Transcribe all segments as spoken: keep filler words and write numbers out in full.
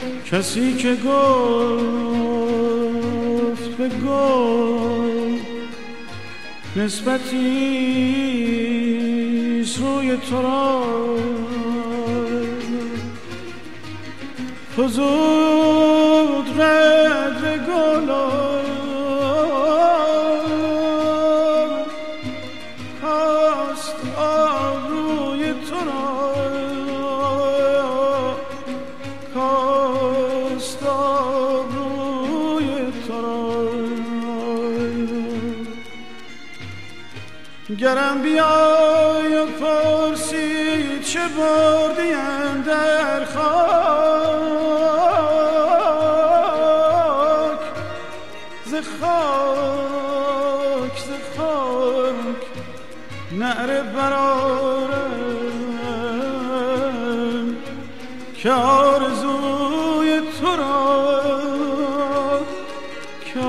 کسی که گفت به گل نسبتیست روی تو را فزود قدر گل کاست آب روی تو را کاست آب روی تو را گرم بیای و پرسی چه بردی اندر خاک ز خاک ز خاک نعره برآرم که آرزوی تو را که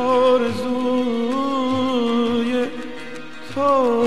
آرزوی تو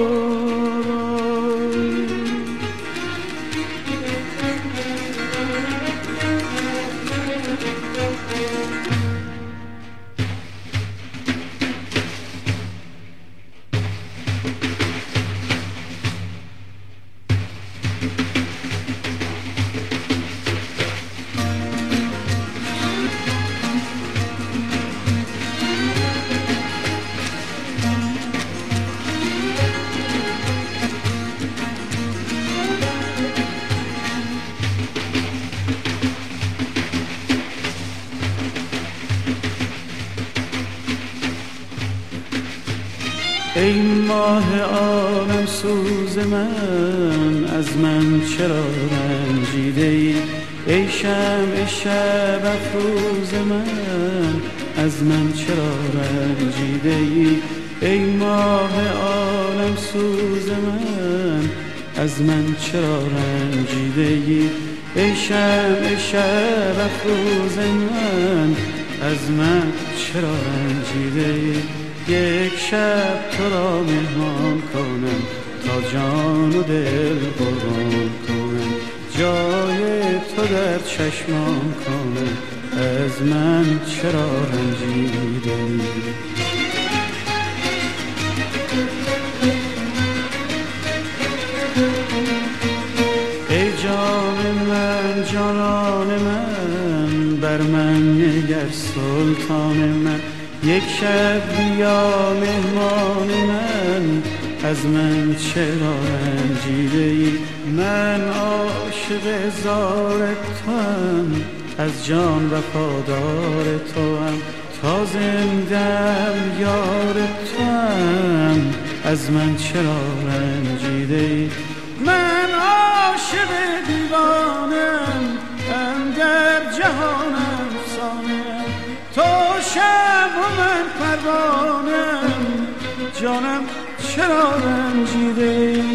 ای ماه عالم سوز من از من چرا رنجیده ای ای شمع شب افروز من از من چرا رنجیده ای ای ماه عالم سوز من از من چرا رنجیده ای ای شمع شب افروز من از من چرا رنجیده ای یک شب تو را مهمان کنم تا جان و دل قربان کنم جای تو در چشمان کنم از من چرا رنجیده ای جان من جانان من بر من نگر سلطان من یک شب بیا مهمان من از من چرا رنجیده ای من عاشق زار توام از جان وفادار توام تا زندم یار توام از من چرا رنجیده ای من عاشق دیوانم اندر جهان افسانه‌ام تو شب و من پروانم جانم چرا رنجیده ای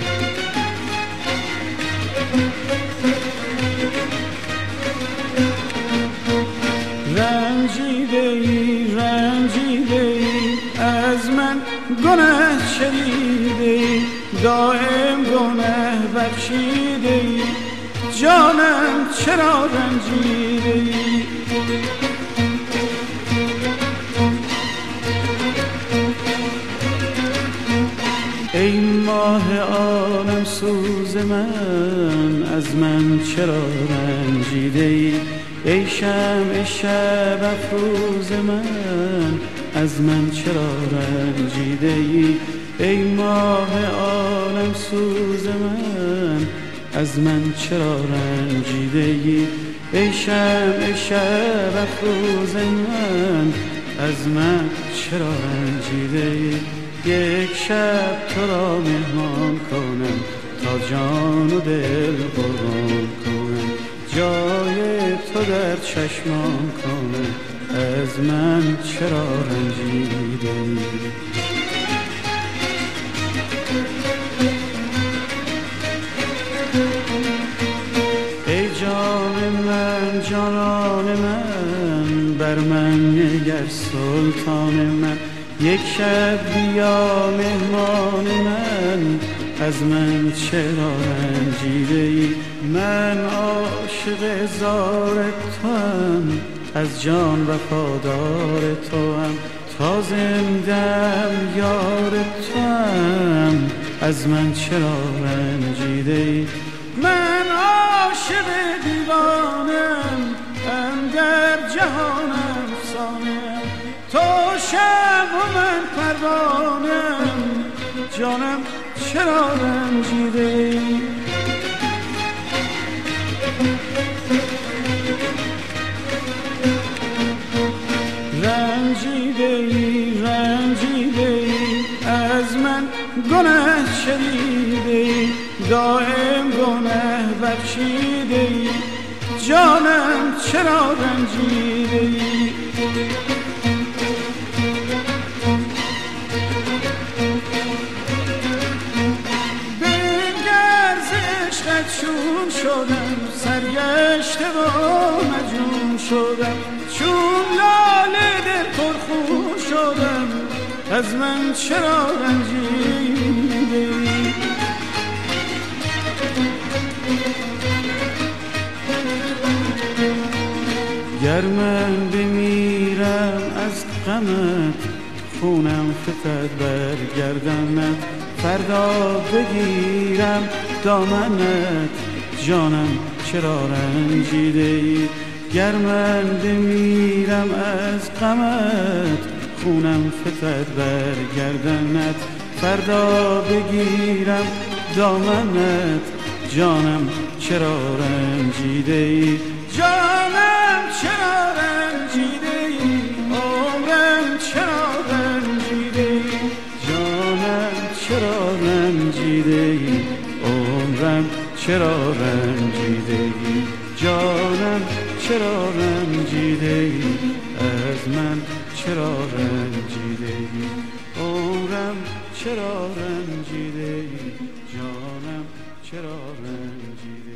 رنجیده ای رنجیده ای از من گناه شدیده ای دائم گناه بخشیده ای جانم چرا رنجیده ای ای ماه عالم سوز من از من چرا رنجیده ای ای شمع شب افروز من از من چرا رنجیده ای ای ماه عالم سوز من از من چرا رنجیده ای ای شمع شب افروز من از من چرا رنجیده ای یک شب تو را مهمان کنم تا جان و دل قربان کنم جای تو در چشمان کنم از من چرا رنجیده ای ای جان من جانان من بر من نگر سلطان من یک شب بیا مهمان من از من چرا رنجیده ای؟ من عاشق زار توام، از جان وفادار توام، تا زندم یار توام، از من چرا رنجیده ای؟ من عاشق دیوانم، اندر جهان افسانم، تو شمع و من پروانم، جانم چرا رنجیده ای؟ رنجیده ای رنجیده ای از من گناه شدیده ای، دائم گناه بخشیده ای، جانم چرا رنجیده ای؟ بنگر ز عشقت چون شدم، سرگشته و مجنون شدم، چون لاله دل پرخون شدم، از من چرا رنجیده ای؟ گر من بمیرم از غمت، خونم فتد بر گردنت، فردا بگیرم دامنت، جانم چرا رنجیده ای؟ گر من بمیرم از غمت، خونم فتد بر گردنت، فردا بگیرم دامنت، جانم چرا رنجیده ای؟ جانم چرا رنجیده ای؟ عمرم چرا رنجیده ای؟ جانم چرا رنجیده ای؟ عمرم چرا رنجیده ای؟ جانم چرا رنجیده ای؟ از من چرا رنجیده ای؟ عمرم چرا رنجیده ای؟ جانم چرا رنجیده ای؟